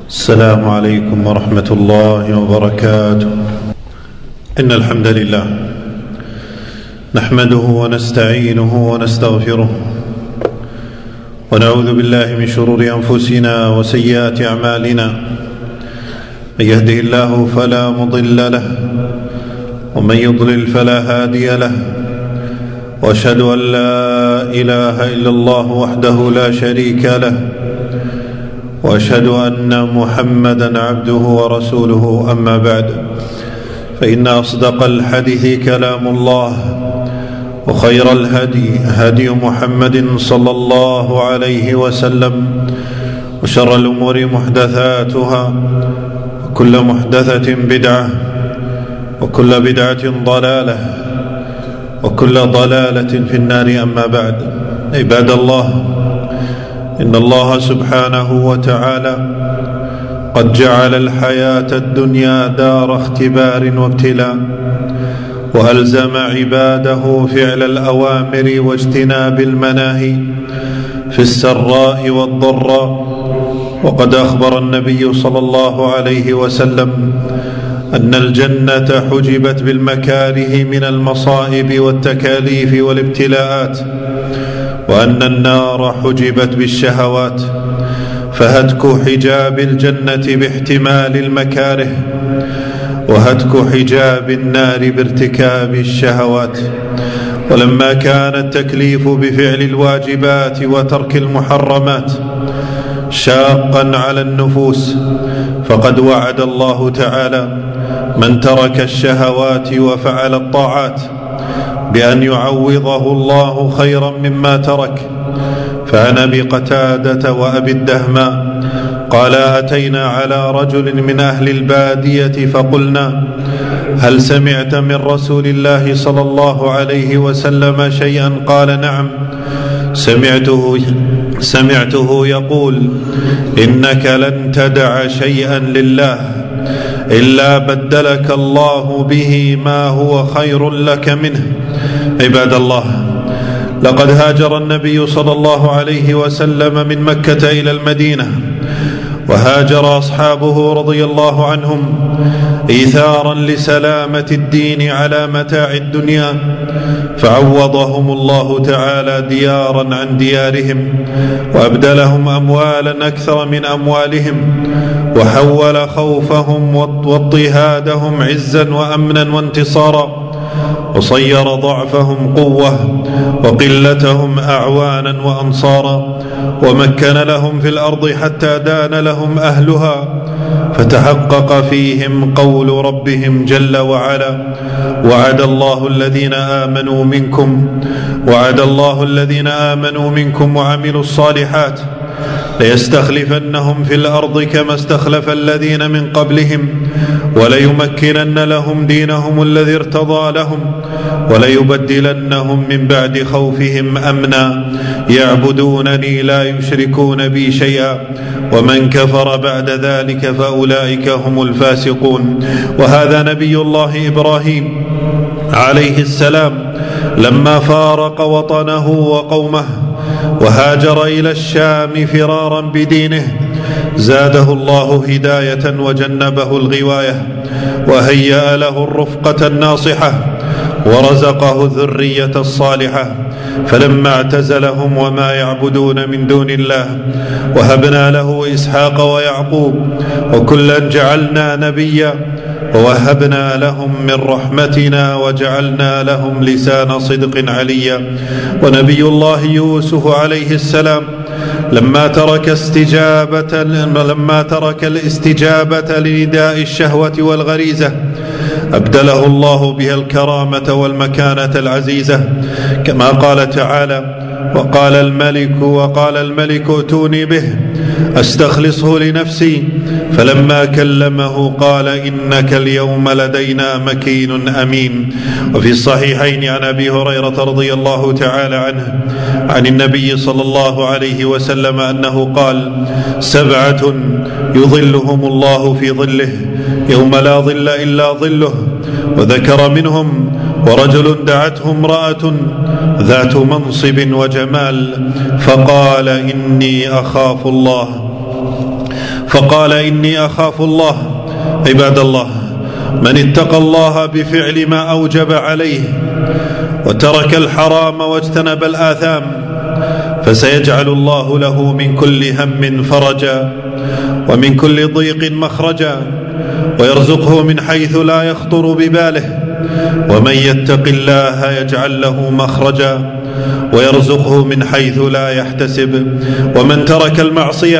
السلام عليكم ورحمة الله وبركاته. إن الحمد لله نحمده ونستعينه ونستغفره ونعوذ بالله من شرور أنفسنا وسيئات أعمالنا. من يهده الله فلا مضل له ومن يضلل فلا هادي له، وأشهد أن لا إله إلا الله وحده لا شريك له، وأشهد أن محمدا عبده ورسوله. أما بعد، فإن أصدق الحديث كلام الله، وخير الهدي هدي محمد صلى الله عليه وسلم، وشر الأمور محدثاتها، وكل محدثة بدعة، وكل بدعة ضلالة، وكل ضلالة في النار. أما بعد، عباد الله، إن الله سبحانه وتعالى قد جعل الحياة الدنيا دار اختبار وابتلاء، وألزم عباده فعل الأوامر واجتناب المناهي في السراء والضراء. وقد أخبر النبي صلى الله عليه وسلم أن الجنة حجبت بالمكاره من المصائب والتكاليف والابتلاءات، وأن النار حجبت بالشهوات، فهتك حجاب الجنة باحتمال المكاره، وهتك حجاب النار بارتكاب الشهوات. ولما كان التكليف بفعل الواجبات وترك المحرمات شاقا على النفوس، فقد وعد الله تعالى من ترك الشهوات وفعل الطاعات بأن يعوضه الله خيرا مما ترك. فعن أبي قتادة وأبي الدهماء قال: أتينا على رجل من أهل البادية فقلنا: هل سمعت من رسول الله صلى الله عليه وسلم شيئا؟ قال: نعم، سمعته يقول: إنك لن تدع شيئا لله إلا بدلك الله به ما هو خير لك منه. عباد الله، لقد هاجر النبي صلى الله عليه وسلم من مكة إلى المدينة، وهاجر أصحابه رضي الله عنهم إيثارا لسلامة الدين على متاع الدنيا، فعوضهم الله تعالى ديارا عن ديارهم، وأبدلهم أموالا أكثر من أموالهم، وحول خوفهم واضطهادهم عزا وأمنا وانتصارا، وصير ضعفهم قوة وقلتهم أعوانا وأنصارا، ومكن لهم في الأرض حتى دان لهم أهلها، فتحقق فيهم قول ربهم جل وعلا: وعد الله الذين آمنوا منكم وعملوا الصالحات ليستخلفنهم في الأرض كما استخلف الذين من قبلهم، وليمكنن لهم دينهم الذي ارتضى لهم، وليبدلنهم من بعد خوفهم أمنا يعبدونني لا يشركون بي شيئا، ومن كفر بعد ذلك فأولئك هم الفاسقون. وهذا نبي الله إبراهيم عليه السلام لما فارق وطنه وقومه وهاجر إلى الشام فرارا بدينه، زاده الله هداية وجنبه الغواية، وهيأ له الرفقة الناصحة، ورزقه الذرية الصالحة. فلما اعتزلهم وما يعبدون من دون الله وهبنا له إسحاق ويعقوب، وكلا جعلنا نبيا، ووهبنا لهم من رحمتنا وجعلنا لهم لسان صدق عليا. ونبي الله يوسف عليه السلام لما ترك الاستجابة لنداء الشهوة والغريزة أبدله الله بها الكرامة والمكانة العزيزة، كما قال تعالى: وقال الملك ائتوني به أستخلصه لنفسي، فلما كلمه قال: إنك اليوم لدينا مكين أمين. وفي الصحيحين عن أبي هريرة رضي الله تعالى عنه عن النبي صلى الله عليه وسلم أنه قال: 7 يظلهم الله في ظله يوم لا ظل إلا ظله. وذكر منهم: ورجل دعته امرأة ذات منصب وجمال فقال: إني أخاف الله. فقال: إني أخاف الله. عباد الله، من اتقى الله بفعل ما أوجب عليه وترك الحرام واجتنب الآثام فسيجعل الله له من كل هم فرجا ومن كل ضيق مخرجا، ويرزقه من حيث لا يخطر بباله. ومن يتق الله يجعل له مخرجا ويرزقه من حيث لا يحتسب. ومن ترك المعصية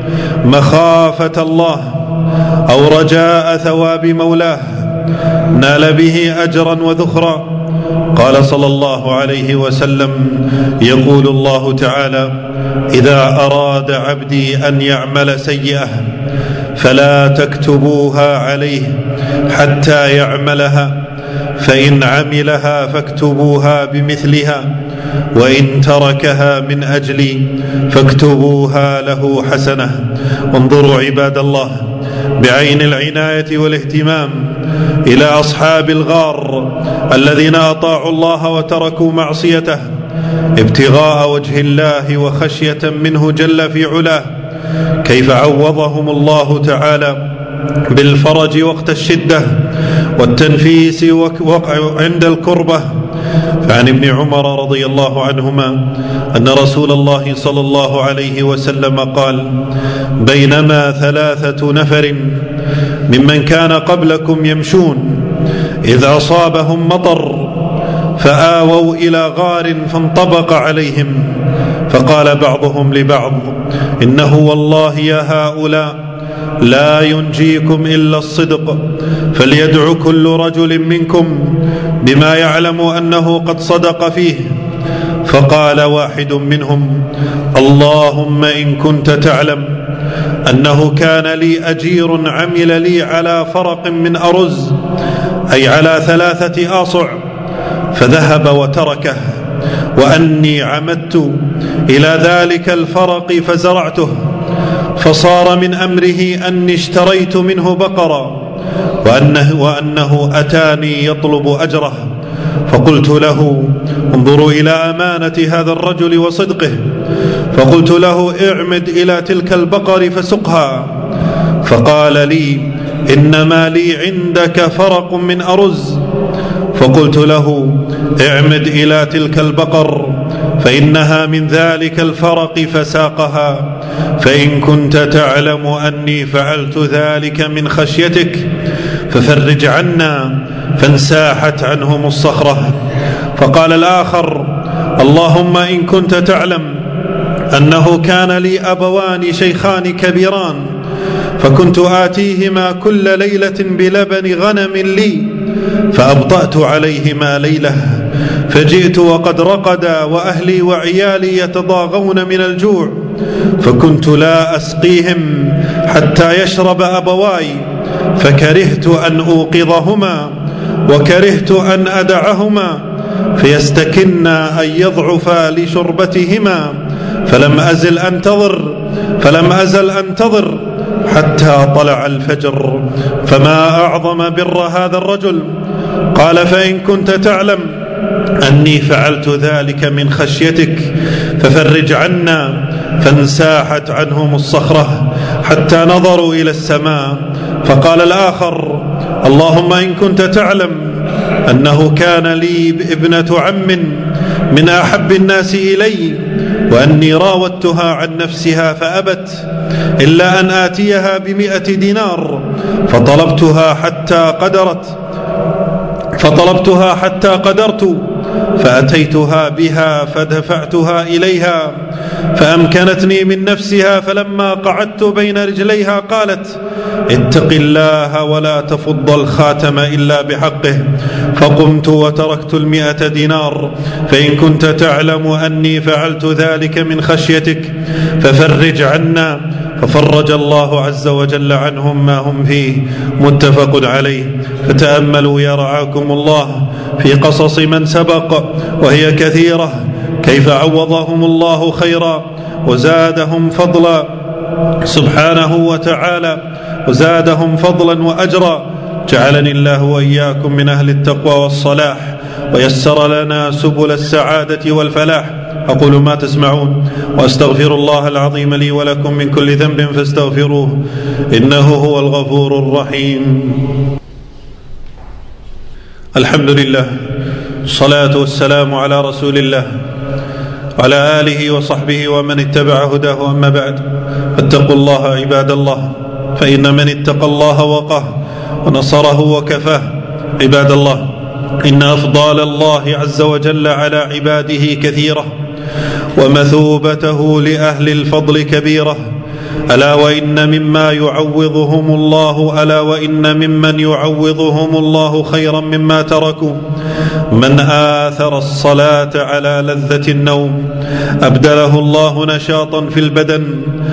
مخافة الله أو رجاء ثواب مولاه نال به أجرا وذخرا. قال صلى الله عليه وسلم: يقول الله تعالى: إذا أراد عبدي أن يعمل سيئة فلا تكتبوها عليه حتى يعملها، فإن عملها فاكتبوها بمثلها، وإن تركها من أجلي فاكتبوها له حسنة. انظروا عباد الله بعين العناية والاهتمام إلى أصحاب الغار الذين أطاعوا الله وتركوا معصيته ابتغاء وجه الله وخشية منه جل في علاه، كيف عوضهم الله تعالى بالفرج وقت الشدة والتنفيس عند الكربة. فعن ابن عمر رضي الله عنهما أن رسول الله صلى الله عليه وسلم قال: بينما 3 نفر ممن كان قبلكم يمشون إذ أصابهم مطر فآووا إلى غار فانطبق عليهم، فقال بعضهم لبعض: إنه والله يا هؤلاء لا ينجيكم إلا الصدق، فليدع كل رجل منكم بما يعلم أنه قد صدق فيه. فقال واحد منهم: اللهم إن كنت تعلم أنه كان لي أجير عمل لي على فرق من أرز، أي على 3 آصع، فذهب وتركه، وأني عمدت إلى ذلك الفرق فزرعته، فصار من أمره أني اشتريت منه بقرة، وأنه أتاني يطلب أجره، فقلت له: انظروا إلى أمانة هذا الرجل وصدقه، فقلت له: اعمد إلى تلك البقر فسقها. فقال لي: إنما لي عندك فرق من أرز. فقلت له: اعمد إلى تلك البقر فإنها من ذلك الفرق فساقها، فإن كنت تعلم أني فعلت ذلك من خشيتك ففرج عنا. فانساحت عنهم الصخرة. فقال الآخر: اللهم إن كنت تعلم أنه كان لي أبوان شيخان كبيران، فكنت آتيهما كل ليلة بلبن غنم لي، فأبطأت عليهما ليلة، فجئت وقد رقدا وأهلي وعيالي يتضاغون من الجوع، فكنت لا أسقيهم حتى يشرب أبواي، فكرهت أن أوقظهما وكرهت أن أدعهما فيستكنا أن يضعفا لشربتهما، فلم أزل أنتظر حتى طلع الفجر، فما أعظم بر هذا الرجل. قال: فإن كنت تعلم أني فعلت ذلك من خشيتك ففرج عنا. فانساحت عنهم الصخرة حتى نظروا إلى السماء. فقال الآخر: اللهم إن كنت تعلم أنه كان لي ابنة عم من أحب الناس إلي، وأني راودتها عن نفسها فأبت إلا أن آتيها ب100 دينار، فطلبتها حتى قدرت فأتيتها بها فدفعتها إليها فأمكنتني من نفسها، فلما قعدت بين رجليها قالت: اتق الله ولا تفض الخاتم إلا بحقه، فقمت وتركت 100 دينار. فإن كنت تعلم أني فعلت ذلك من خشيتك ففرج عنا. ففرج الله عز وجل عنهم ما هم فيه، متفق عليه. فتأملوا يا رعاكم الله في قصص من سبق وهي كثيرة، كيف عوضهم الله خيرا وزادهم فضلا سبحانه وتعالى، وزادهم فضلا وأجرا. جعلني الله وإياكم من أهل التقوى والصلاح، ويسر لنا سبل السعادة والفلاح. أقول ما تسمعون وأستغفر الله العظيم لي ولكم من كل ذنب فاستغفروه إنه هو الغفور الرحيم. الحمد لله، الصلاة والسلام على رسول الله وعلى آله وصحبه ومن اتبع هداه. أما بعد، فاتقوا الله عباد الله، فإن من اتقى الله وقاه ونصره وكفاه. عباد الله، إن أفضال الله عز وجل على عباده كثيرة، ومثوبته لأهل الفضل كبيرة. ألا وإن ممن يعوضهم الله خيرا مما تركوا من آثر الصلاة على لذة النوم أبدله الله نشاطا في البدن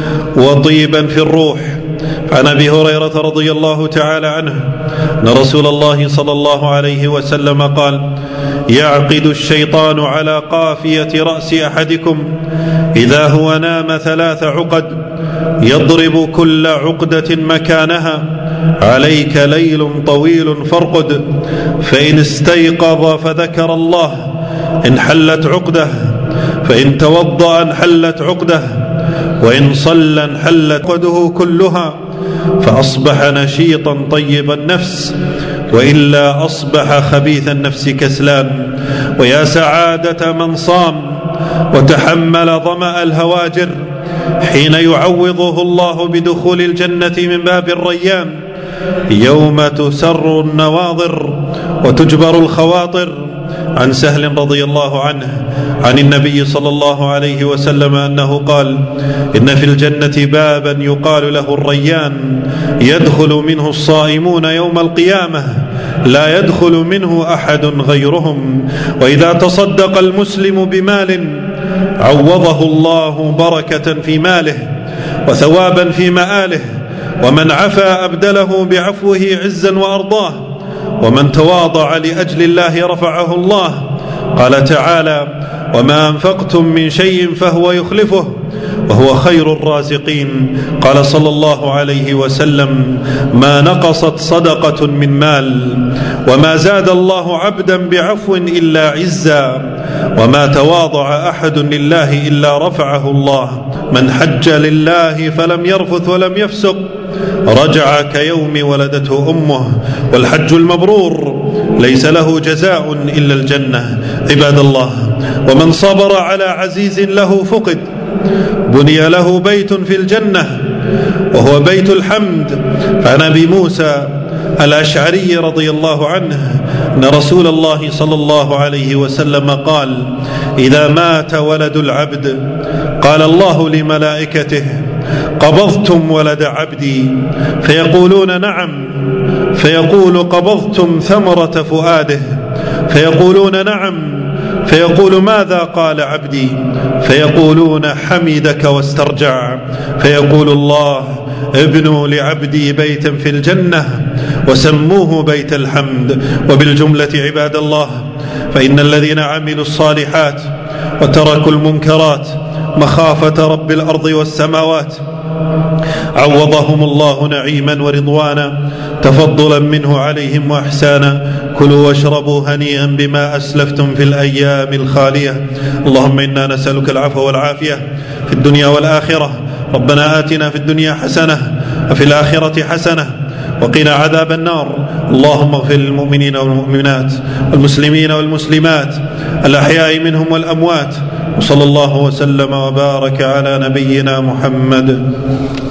وطيبا في الروح. عن أبي هريرة رضي الله تعالى عنه أن رسول الله صلى الله عليه وسلم قال: يعقد الشيطان على قافية رأس أحدكم إذا هو نام 3 عقد، يضرب كل عقدة مكانها، عليك ليل طويل فارقد، فإن استيقظ فذكر الله انحلت عقده، فإن توضأ انحلت عقده، وإن صلى انحلت عقده كلها، فأصبح نشيطا طيب النفس، وإلا أصبح خبيث النفس كسلان. ويا سعادة من صام وتحمل ظمأ الهواجر حين يعوضه الله بدخول الجنة من باب الريان، يوم تسر النواظر وتجبر الخواطر. عن سهل رضي الله عنه عن النبي صلى الله عليه وسلم أنه قال: إن في الجنة بابا يقال له الريان، يدخل منه الصائمون يوم القيامة، لا يدخل منه أحد غيرهم. وإذا تصدق المسلم بمال عوضه الله بركة في ماله وثوابا في مآله، ومن عفا أبدله بعفوه عزا وأرضاه، ومن تواضع لأجل الله رفعه الله. قال تعالى: وما أنفقتم من شيء فهو يخلفه وهو خير الرازقين. قال صلى الله عليه وسلم: ما نقصت صدقة من مال، وما زاد الله عبدا بعفو إلا عزا، وما تواضع أحد لله إلا رفعه الله. من حج لله فلم يرفث ولم يفسق رجع كيوم ولدته أمه. والحج المبرور ليس له جزاء إلا الجنة. عباد الله، ومن صبر على عزيز له فقد بني له بيت في الجنة وهو بيت الحمد. فعن أبي موسى الأشعري رضي الله عنه أن رسول الله صلى الله عليه وسلم قال: إذا مات ولد العبد قال الله لملائكته: قبضتم ولد عبدي؟ فيقولون: نعم. فيقول: قبضتم ثمرة فؤاده؟ فيقولون: نعم. فيقول: ماذا قال عبدي؟ فيقولون: حمدك واسترجع. فيقول الله: ابنوا لعبدي بيتا في الجنة وسموه بيت الحمد. وبالجملة عباد الله، فإن الذين عملوا الصالحات وتركوا المنكرات مخافة رب الأرض والسماوات عوضهم الله نعيما ورضوانا تفضلا منه عليهم وإحسانا. كلوا واشربوا هنيئا بما أسلفتم في الأيام الخالية. اللهم إنا نسألك العفو والعافية في الدنيا والآخرة. ربنا آتنا في الدنيا حسنة وفي الآخرة حسنة وقنا عذاب النار. اللهم اغفر للمؤمنين والمؤمنات والمسلمين والمسلمات الأحياء منهم والأموات. وصلى الله وسلم وبارك على نبينا محمد.